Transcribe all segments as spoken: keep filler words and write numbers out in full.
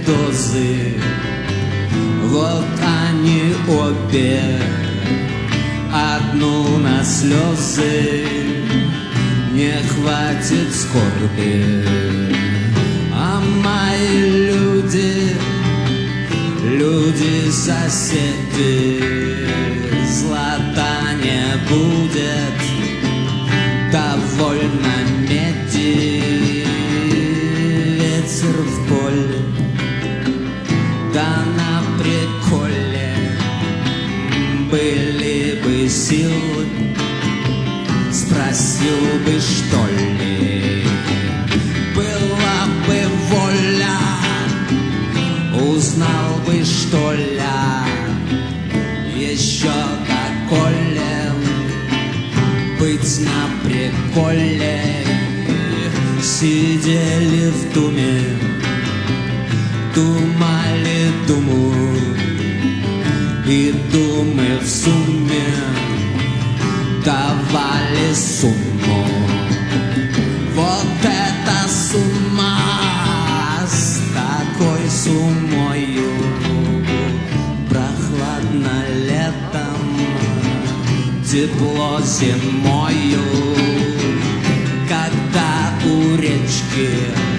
дозы. Вот они обе, одну на слезы, не хватит скорби. А мои люди, люди-соседи, злата не будет, довольно меди. Ветер в поле, да на приколе, были бы силы, спросил бы, что ли. Была бы воля, узнал бы, что ли. Еще доколе быть на приколе. Сидели в думе, думали думу, и думы в сумме давали сумму. Вот эта сумма с такой суммою, прохладно летом, тепло зимою. Когда у речки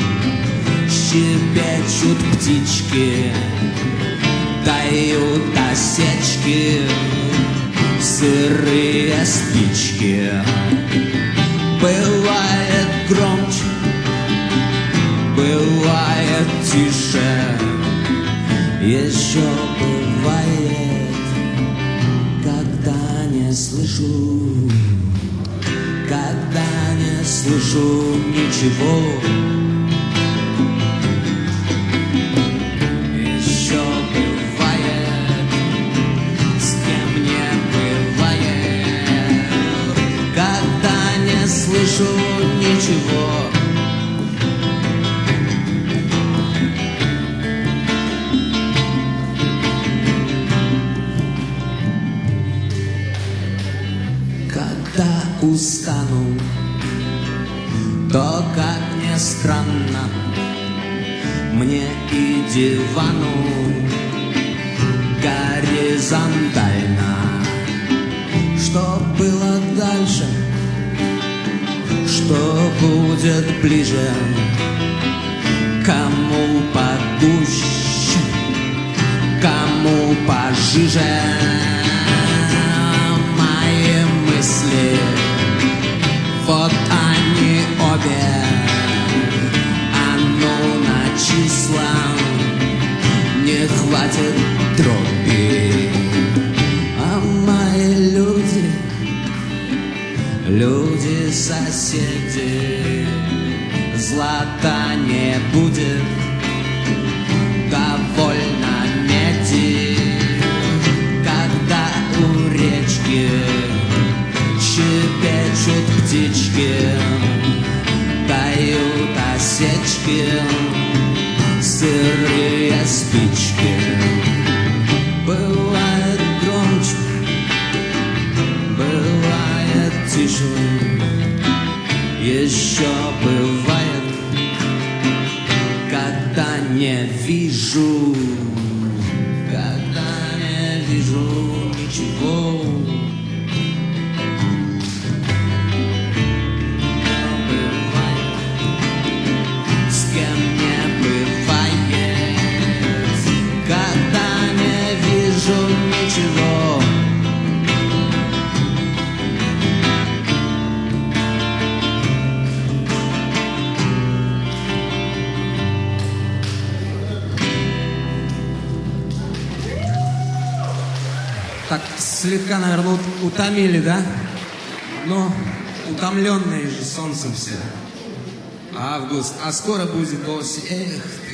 щебечут птички, дают осечки сырые спички. Бывает громче, бывает тише, еще бывает, когда не слышу, когда не слышу ничего. Еще бывает, с кем не бывает, когда не слышу ничего. Когда устану, то, как ни странно, мне и дивану горизонтально. Что было дальше, что будет ближе, кому погуще, кому пожиже. Мои мысли, вот они обе, а ну на числа не хватит дроби. А мои люди, люди-соседи, злата не будет, довольно меди. Когда у речки щебечут птички, дают осечки сырые спички. Бывает громче, бывает тише, еще бывает, когда не вижу, когда не вижу ничего. Так, слегка, наверное, утомили, да? Но утомленные же солнцем все. Август, а скоро будет осень. Эх.